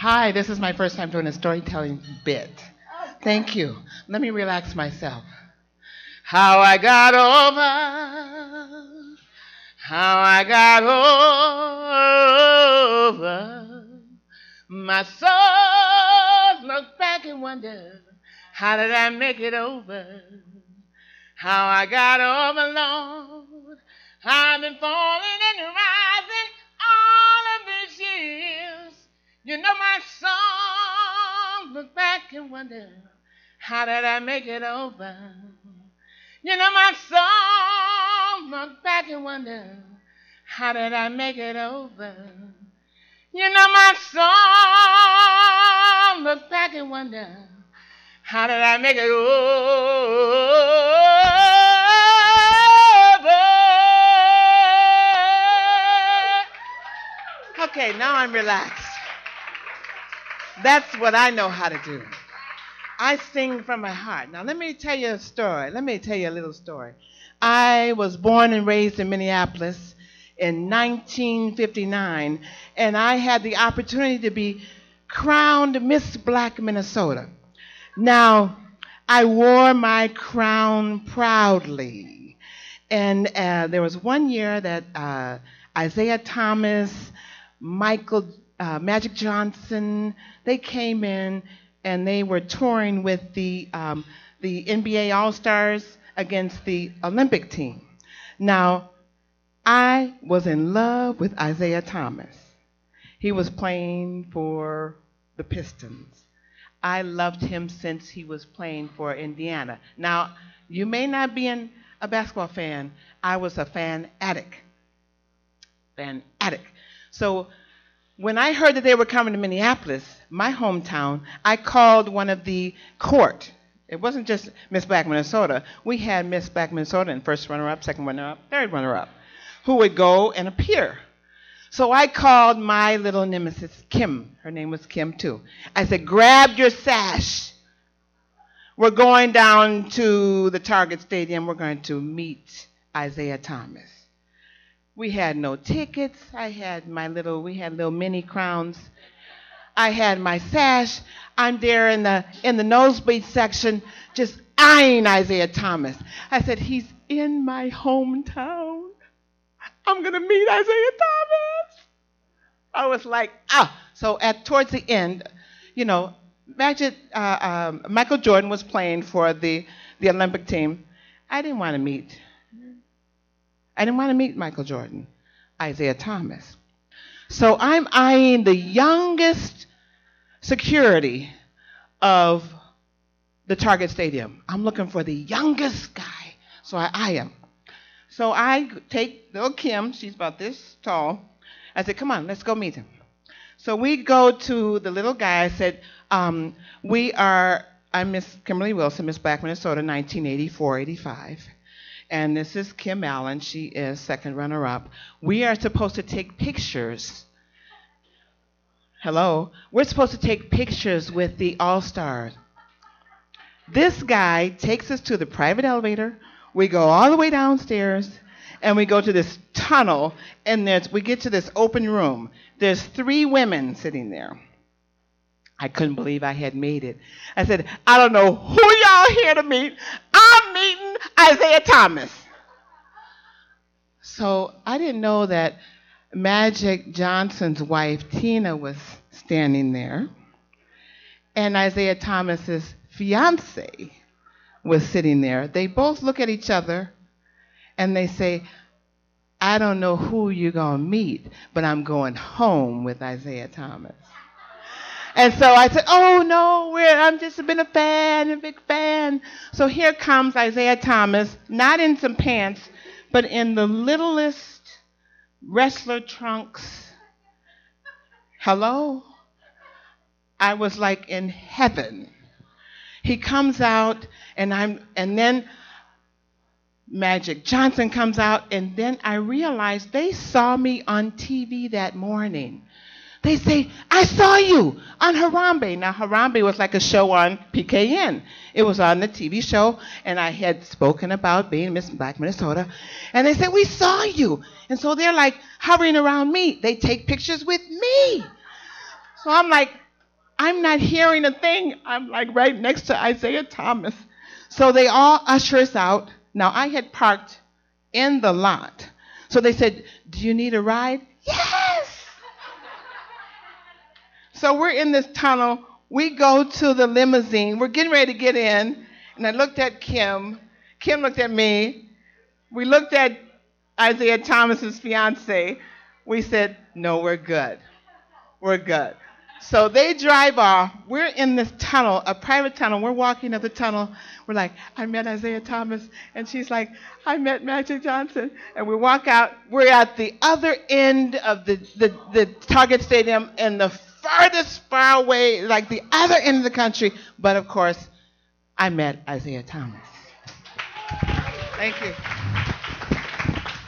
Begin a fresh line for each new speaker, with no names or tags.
Hi, this is my first time doing a storytelling bit. Thank you. Let me relax myself. How I got over, how I got over. My soul looked back and wondered, how did I make it over? How I got over, Lord. I've been falling and rising all of these years. You know my song, look back and wonder, how did I make it over? You know my song, look back and wonder, how did I make it over? You know my song, look back and wonder, how did I make it over? Okay, now I'm relaxed. That's what I know how to do. I sing from my heart. Now let me tell you a story. Let me tell you a little story. I was born and raised in Minneapolis in 1959, and I had the opportunity to be crowned Miss Black Minnesota. Now, I wore my crown proudly. And there was one year that Isaiah Thomas, Michael Magic Johnson, they came in and they were touring with the NBA All-Stars against the Olympic team. Now, I was in love with Isaiah Thomas. He was playing for the Pistons. I loved him since he was playing for Indiana. Now, you may not be a basketball fan. I was a fan addict. So when I heard that they were coming to Minneapolis, my hometown, I called one of the court. It wasn't just Miss Black Minnesota. We had Miss Black Minnesota and first runner-up, second runner-up, third runner-up, who would go and appear. So I called my little nemesis, Kim. Her name was Kim, too. I said, grab your sash. We're going down to the Target Stadium. We're going to meet Isaiah Thomas. We had no tickets. We had little mini crowns. I had my sash. I'm there in the nosebleed section, just eyeing Isaiah Thomas. I said, he's in my hometown. I'm going to meet Isaiah Thomas. I was like, ah. So towards the end, you know, Michael Jordan was playing for the Olympic team. I didn't want to meet Michael Jordan, Isaiah Thomas. So I'm eyeing the youngest security of the Target Stadium. I'm looking for the youngest guy. So I eye him. So I take little Kim, she's about this tall. I said, come on, let's go meet him. So we go to the little guy. I said, I'm Miss Kimberly Wilson, Miss Black Minnesota, 1984-85. And this is Kim Allen. She is second runner-up. We are supposed to take pictures. Hello? We're supposed to take pictures with the All-Stars. This guy takes us to the private elevator. We go all the way downstairs, and we go to this tunnel, and we get to this open room. There's 3 women sitting there. I couldn't believe I had made it. I said, I don't know who y'all here to meet. I'm meeting Isaiah Thomas. So I didn't know that Magic Johnson's wife, Tina, was standing there, and Isaiah Thomas's fiance was sitting there. They both look at each other, and they say, I don't know who you're going to meet, but I'm going home with Isaiah Thomas. And so I said, oh, no, I've just been a big fan. So here comes Isaiah Thomas, not in some pants, but in the littlest wrestler trunks. Hello? I was like in heaven. He comes out, and then Magic Johnson comes out, and then I realized they saw me on TV that morning. They say, I saw you on Harambe. Now, Harambe was like a show on PKN. It was on the TV show, and I had spoken about being Miss Black Minnesota. And they said, we saw you. And so they're like hovering around me. They take pictures with me. So I'm like, I'm not hearing a thing. I'm like right next to Isaiah Thomas. So they all usher us out. Now I had parked in the lot. So they said, do you need a ride? Yes! So we're in this tunnel. We go to the limousine. We're getting ready to get in. And I looked at Kim. Kim looked at me. We looked at Isaiah Thomas's fiance. We said, no, we're good. We're good. So they drive off. We're in this tunnel, a private tunnel. We're walking up the tunnel. We're like, I met Isaiah Thomas. And she's like, I met Magic Johnson. And we walk out. We're at the other end of the Target Stadium in the farthest far away, like the other end of the country. But of course, I met Isaiah Thomas. Thank you.